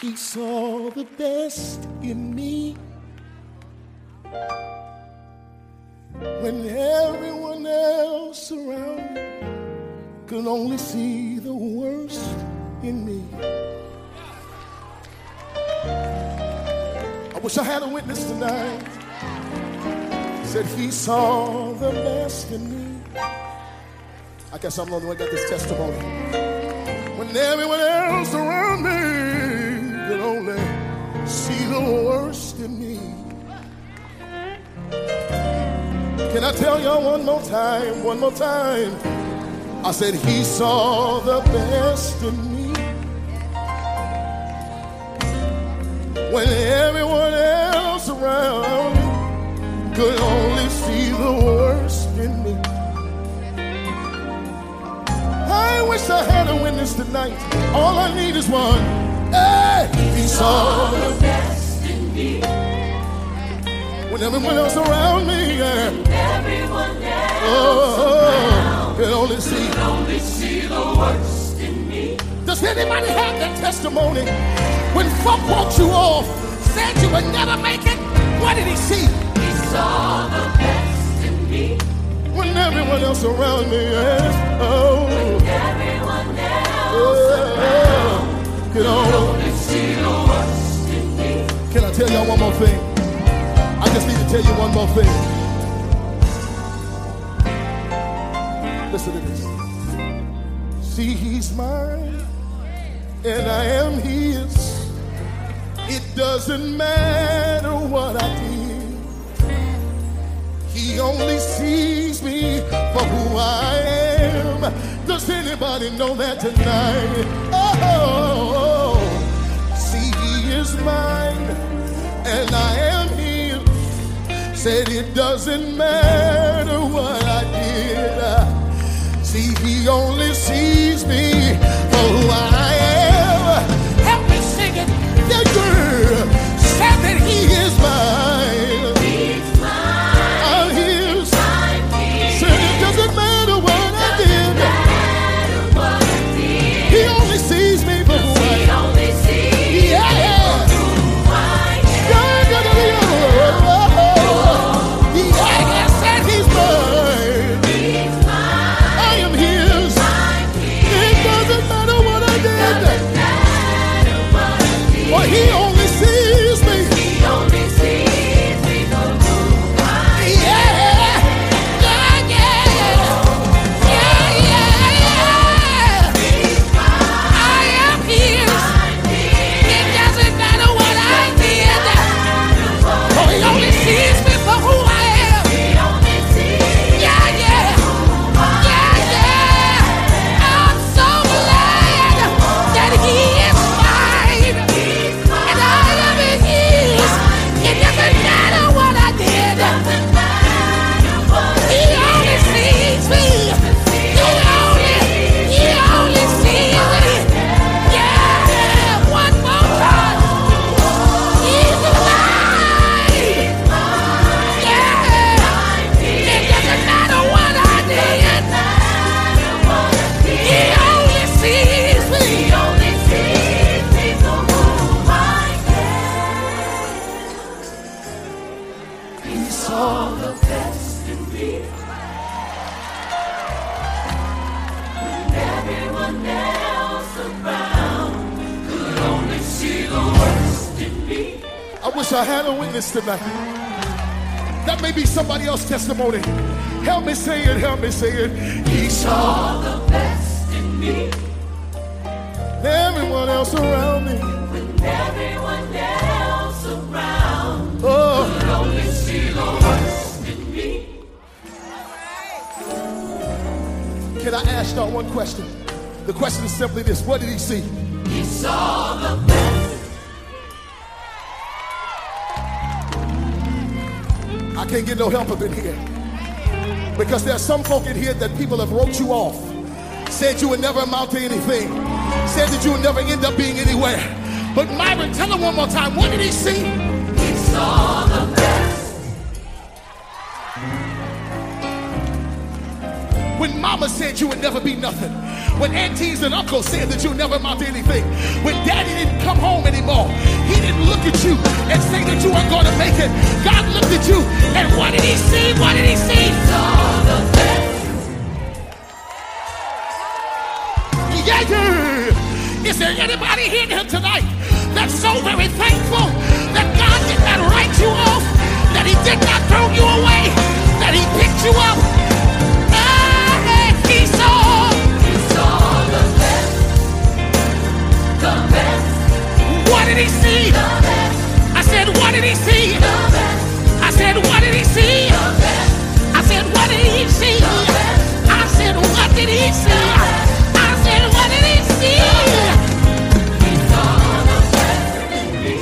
He saw the best in me when everyone else around me could only see the worst in me. I wish I had a witness tonight. Said he saw the best in me. I guess I'm the only one that got this testimony. When everyone else around me could only see the worst in me. Can I tell y'all one more time, one more time? I said he saw the best in me when everyone else around me could only see the worst in me. I wish I had a witness tonight. All I need is one. Hey, he saw the best in me when everyone else around me, yeah. Everyone else around could only see the worst in me. Does anybody have that testimony? When folk walked you off, said you would never make it, what did he see? He saw the best in me. When everyone else around me, yes, oh. When everyone else around could only see the worst in me. Can I tell y'all one more thing? I just need to tell you one more thing. Listen to this. See, he's mine, and I am his. It doesn't matter what I did. He only sees me for who I am. Does anybody know that tonight? Oh, see, he is mine, and I am his. Said it doesn't matter what I did. See, he only sees me for who I am. Help me sing it. The girl said that he is mine. He's mine. I'm his. Said it doesn't matter what I did. He only sees me for who I am. He only sees me for who I am. Said he's mine. He's mine. I am his. It doesn't matter what I did. Well, he only sees me. He only sees me for who I am. Yeah, yeah, yeah, yeah, yeah. He's mine. I am his. It doesn't matter what I did. Oh, he only sees me for who I am. He only sees. Yeah, yeah, yeah, yeah. I'm so glad that he is mine. And I am his. It doesn't matter what I did. He only sees me. He only sees me. Yeah, one more time. He's mine. Yeah. It doesn't matter what I did. He only sees me. He only sees me for who I am. He saw the best in me. When everyone else around could only see the worst in me. I wish I had a witness tonight. That may be somebody else's testimony. Help me say it, help me say it. He saw the best in me. Everyone else around me. When everyone else around could only see the worst in me. Can I ask y'all one question? The question is simply this. What did he see? He saw the best. I can't get no help up in here. Because there are some folk in here that people have wrote you off. Said you would never amount to anything. Said that you would never end up being anywhere. But Myron, tell him one more time. What did he see? He saw the best. When mama said you would never be nothing. When aunties and uncles said that you would never amount to anything. When daddy didn't come home anymore. look at you and say that you are going to make it. God looked at you, and what did he see? What did he see? Saw the best. Yeah. Is there anybody here tonight that's so very thankful that God did not write you off, that he did not throw you away, that he picked you up? He saw the best, the best. What did he see? The best. I said, what did he see? The best. I said, what did he see? The best. I said, what did he see? The best. I said, what did he see? I said, what did he see? He saw the best in me.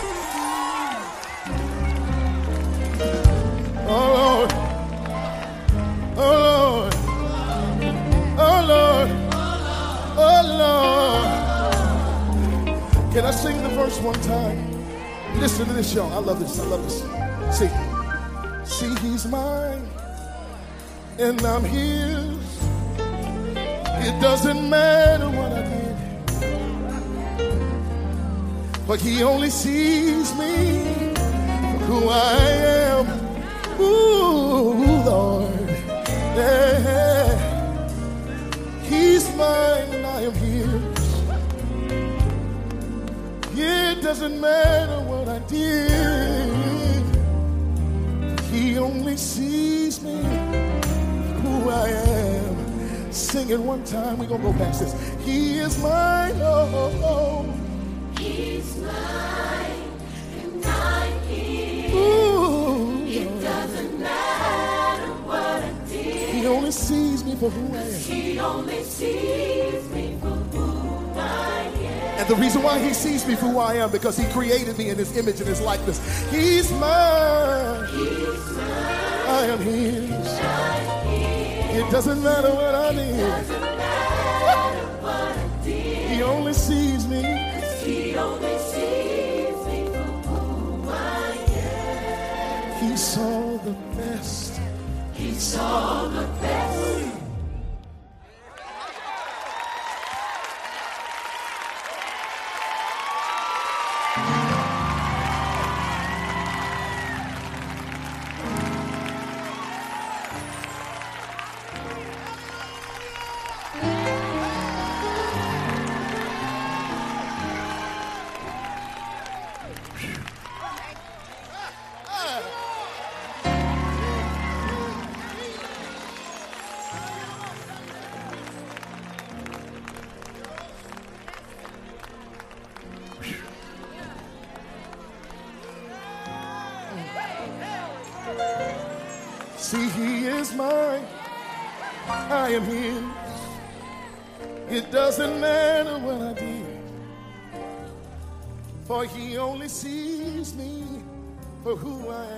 Oh Lord, oh Lord, oh Lord, oh Lord. Can I sing the verse one time? Listen to this, y'all. I love this. I love this. See, he's mine, and I'm his. It doesn't matter what I did, but he only sees me for who I am. Ooh, Lord, yeah. He's mine, and I am his. It doesn't matter what I did, he only sees me who I am. Sing it one time, we're gonna go past this. He is mine, oh. He's mine, and I'm his. Ooh, it doesn't matter what I did, he only sees me for who I am. He only sees me for who I am. And the reason why he sees me for who I am, because he created me in his image and his likeness. He's mine. He's mine. I am his. It doesn't matter what I did. He only sees me. He only sees me for who I am. He saw the best. He saw the best. See, he is mine, I am his. It doesn't matter what I did, for he only sees me for who I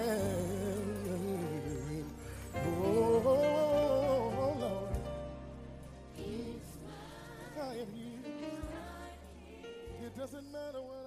am. Oh, Lord, I am his. It doesn't matter what